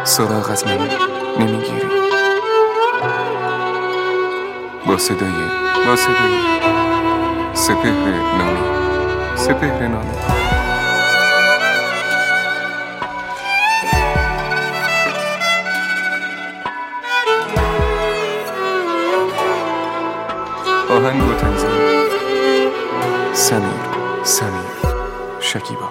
سراغ از من نمیگیری. با صدای سپهر نامی آهنگ و تنظیم سمیر شکیبا.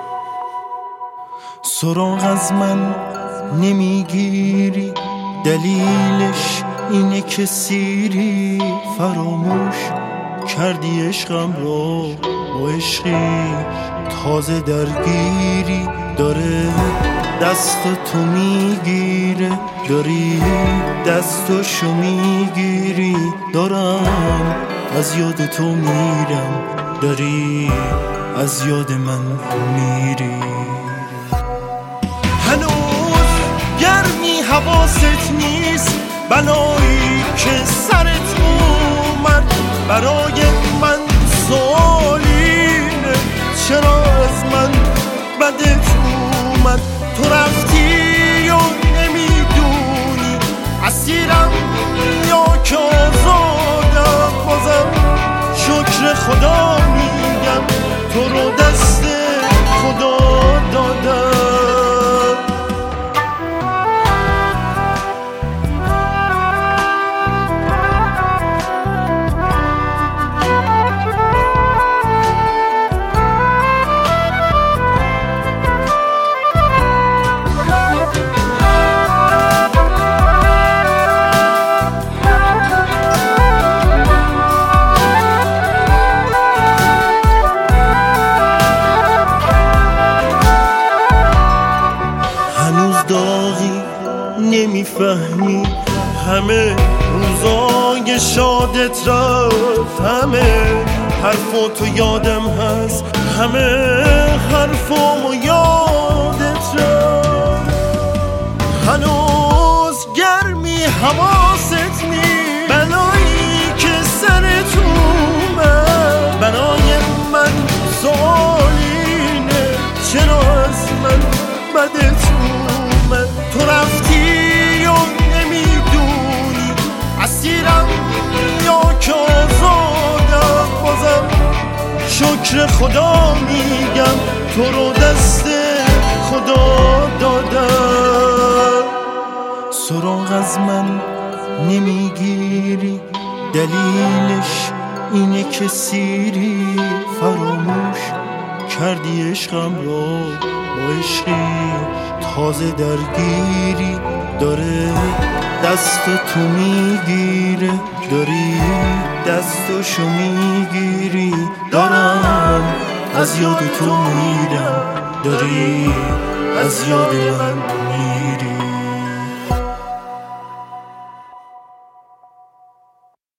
سراغ از من نمیگیری، دلیلش اینه که سیری. فراموش کردی عشقم رو، با عشقی تازه درگیری. داره دست تو میگیره، داری دستشو میگیری. دارم از یاد تو میرم، داری از یاد من میری. هنوز گرمی حواست نیست، بلایی که سرت اومد برای من سوالینه. چرا از من بدت اومد؟ تو رفتی و نمیدونی اسیرم یا که آزادم. بازم شکر خدا میگم تو رو دست خدا دادم. داغی نمیفهمی، همه روزای شادت رفت، همه حرفاتو یادم هست، همه حرفامو یادت رفت. هنوز گرمی حواست نیست، بلایی که سرت اومد برای من سوالینه. چرا از من بدت اومد؟ تو رفتی و نمیدونی اسیرم یا که آزادم. بازم شکر خدا میگم تو رو دست خدا دادم. سراغ از من نمیگیری، دلیلش اینه که سیری. فراموش کردی عشقم رو، با عشقی تازه درگیری. داره دست تو میگیره، داری دستشو میگیری. دارم از یاد تو میرم، داری از یاد من میری.